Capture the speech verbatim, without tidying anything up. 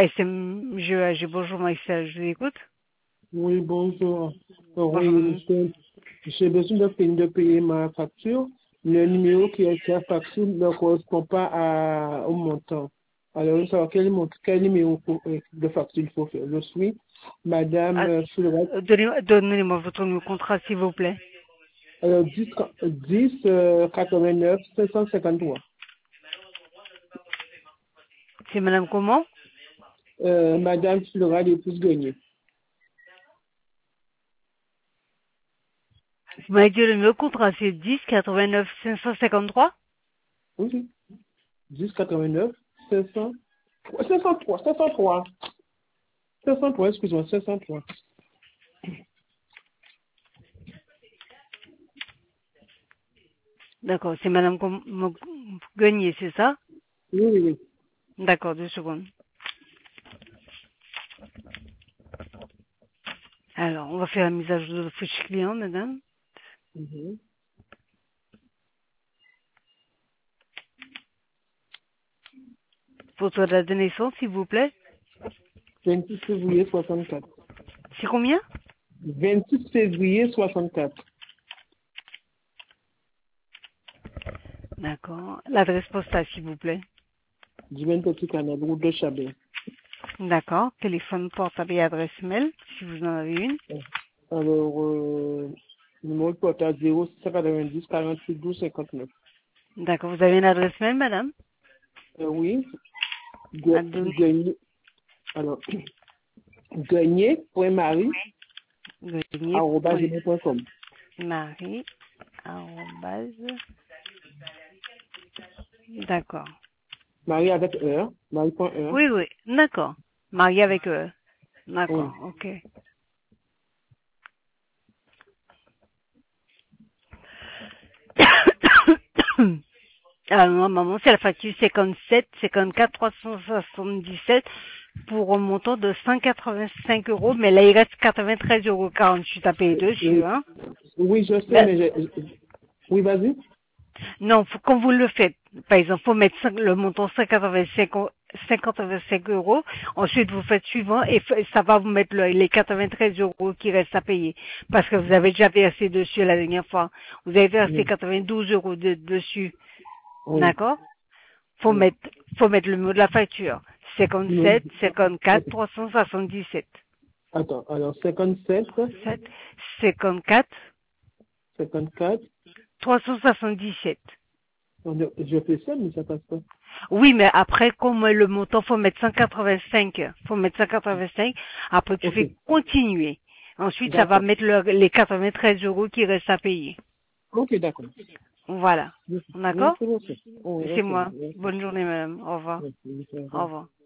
S M G A G, bonjour Maïssa, je vous écoute. Oui, bonjour. Euh, Bonjour. Oui, j'ai j'ai besoin de payer, de payer ma facture. Le numéro qui est sur la facture ne correspond pas à, au montant. Alors, je veux savoir quel, mont- quel numéro faut- euh, de facture il faut faire. Je suis Madame Ah, euh, Fulra. euh, Donnez-moi donnez-moi votre numéro de contrat, s'il vous plaît. Alors, dix, dix euh, quatre-vingt-neuf cinq cent cinquante-trois. C'est madame comment? Euh, Madame Fulra l'épouse Gagné. Vous m'avez dit le numéro de contrat, c'est dix quatre-vingt-neuf cinq cent cinquante-trois? Oui, oui. dix quatre-vingt-neuf cinq cents cinq cent trois, cinq cent trois. cinq cent trois, excuse-moi, cinq cent trois. D'accord, c'est madame Com- Mo- Gagné, c'est ça? Oui, oui, oui. D'accord, deux secondes. Alors, on va faire la mise à jour de la fiche client, madame. Mhm. Votre date de naissance, s'il vous plaît. vingt-six février soixante-quatre. C'est combien? vingt-six février soixante-quatre. D'accord. L'adresse postale, s'il vous plaît. Du vingt Petit Canal, route de Chabert. D'accord. Téléphone portable et adresse mail, si vous en avez une. Alors, euh, numéro de portable zéro six cent quatre-vingt-dix quarante-huit douze cinquante-neuf. D'accord. Vous avez une adresse mail, madame? Euh, oui, À Ga- donner. gagné, alors, gagné.marie, Gagné. arobase gmail point com. Marie. Arrobase. D'accord. Marie avec heure, marie.heure. Oui, oui. D'accord. Marié avec eux. Oui. D'accord. Ok. Alors, maman, c'est la facture cinquante-sept, cinquante-quatre, trois cent soixante-dix-sept pour un montant de cent quatre-vingt-cinq euros, mais là, il reste quatre-vingt-treize euros quarante-huit à payer dessus, Oui, hein. oui, je sais, Mais, mais j'ai, oui, vas-y. non, faut, quand vous le faites, par exemple, faut mettre cinq- le montant cent quatre-vingt-cinq, eu- cent quatre-vingt-cinq euros, ensuite vous faites suivant et f- ça va vous mettre le- les quatre-vingt-treize euros qui restent à payer. Parce que vous avez déjà versé dessus la dernière fois. Vous avez versé Oui, quatre-vingt-douze euros de- dessus. oui, D'accord? Faut oui. mettre, faut mettre le mot de la facture. Non, cinquante-sept, cinquante-quatre, attends, trois cent soixante-dix-sept. attends, alors cinquante-sept, sept, cinquante-quatre, cinquante-quatre, trois cent soixante-dix-sept. je fais ça, mais ça passe pas. Oui, mais après, comme le montant, faut mettre cent quatre-vingt-cinq. Faut mettre cent quatre-vingt-cinq. Après, tu Ok, fais continuer. Ensuite, ça va d'accord. mettre le- les quatre-vingt-treize euros qui restent à payer. Ok, d'accord. Voilà. Merci D'accord? beaucoup. Oui, C'est ok. moi. Merci. Bonne journée, madame. Au revoir. Merci. Au Merci. revoir.